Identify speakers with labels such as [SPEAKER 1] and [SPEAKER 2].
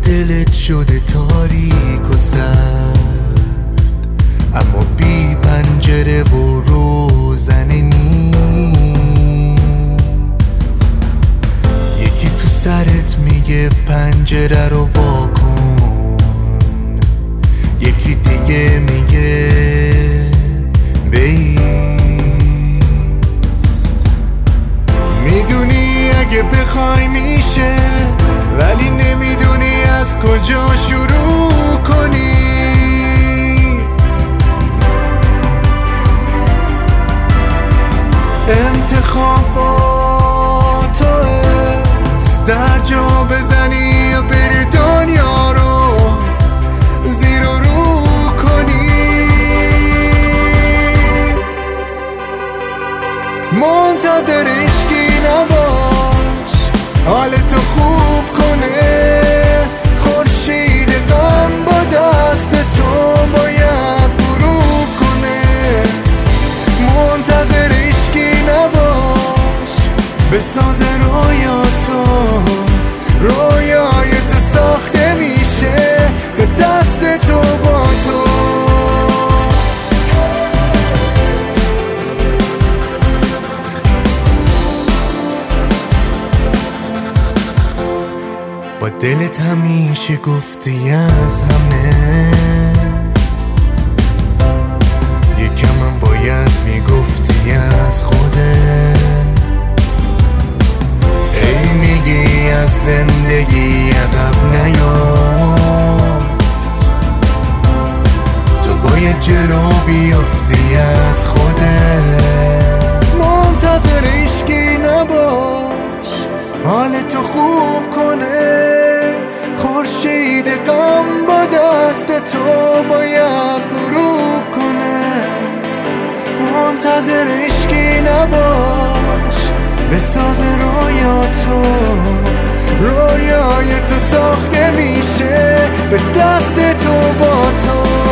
[SPEAKER 1] دلت شده تاریک و سرد، اما بی پنجره و روزنه نیست. یکی تو سرت میگه پنجره رو واکن، یکی دیگه میگه بیست. میدونی اگه بخوای میشه، ولی نمیدونی از کجا شروع کنی. انتخاب با توه، در جا بزنی یا بری دنیا رو زیر و رو کنی. منتظر عشقی نباش حالتو خوب کنه، خورشید غم با دست تو باید غروب کنه. منتظر عشقی نباش بساز رویاتو، رویای تو ساخته میشه به دست تو با تو. با دلت همیشه گفتی از همه، یکم هم باید میگفتی از خودت. ای میگی از زندگی عقب نیافت، تو باید جلو بیافتی از خودت. منتظر عشقی نباش حالتو خوب کنه، خورشید غم با دست تو باید غروب کنه. منتظر عشقی نباش بساز رویاتو، رویای تو ساخته میشه به دست تو با تو.